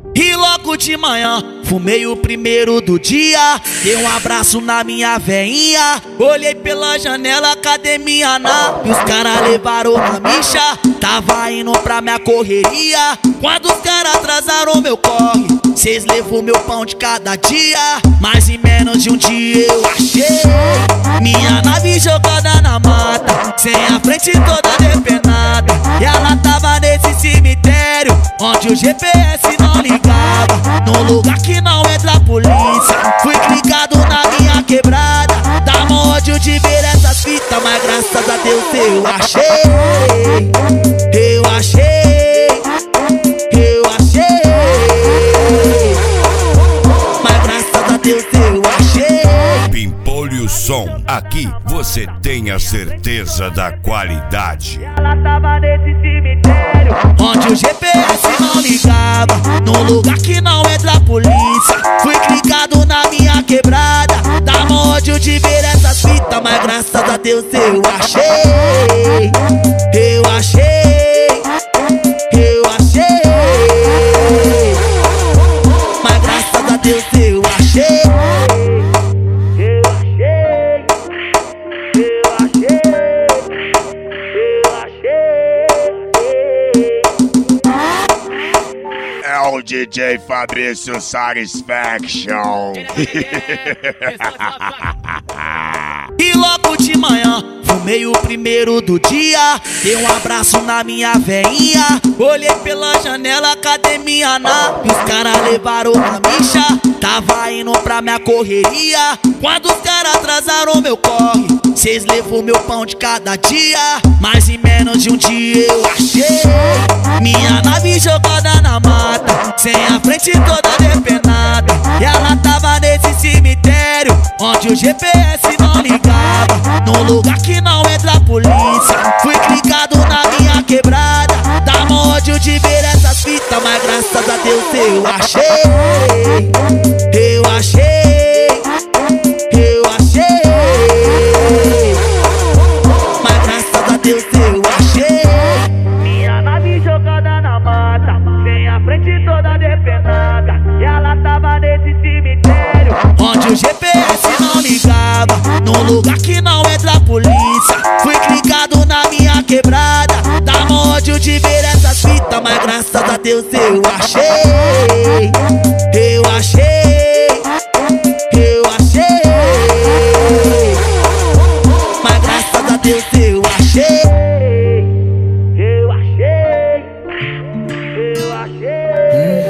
E logo de manhã, fumei o primeiro do dia. Dei um abraço na minha veinha. Olhei pela janela, cadê minha nave? E os caras levaram na micha. Tava indo pra minha correria. Quando os caras atrasaram meu corre, cês levou meu pão de cada dia. Mas em menos de um dia eu achei minha nave jogada na mata, sem a frente toda depenada. E ela tava nesse cemitério onde o GPS não ligava, num lugar que não entra a polícia. Fui clicado na minha quebrada, dá mó ódio de ver essas fitas, mas graças a Deus eu achei. Eu achei, eu achei, mas graças a Deus eu achei. Pimpolho Som, aqui você tem a certeza da qualidade. Ela tava nesse cemitério onde o GPS não ligava, num lugar que não entra a polícia. Fui clicado na minha quebrada, dá mó ódio de ver essas fitas, mas graças a Deus eu achei. Eu achei, eu achei, mas graças a Deus eu achei. É o DJ Fabrício Satisfaction. E logo de manhã, fumei o primeiro do dia. Dei um abraço na minha veinha. Olhei pela janela, cadê minha nave? E os caras levaram na micha. Tava indo pra minha correria. Quando os caras atrasaram meu corre, cês levou meu pão de cada dia. Mas em menos de um dia eu achei minha nave jogada na mata, sem a frente toda depenada. E ela tava nesse cemitério onde o GPS não ligava, num lugar que não entra a polícia. Fui clicado na minha quebrada, dá mó ódio de ver essas fitas, mas graças a Deus eu achei. Eu achei, eu achei, mas graças a Deus eu achei. Minha nave jogada na mata, sem a frente toda depenada. E ela tava nesse cemitério onde o GPS não ligava, num lugar que não entra a polícia. Fui clicado na minha quebrada, dá mó ódio de ver essas fitas, mas graças a Deus eu achei. Eu achei, eu achei, mas graças a Deus eu achei. Eu achei, eu achei.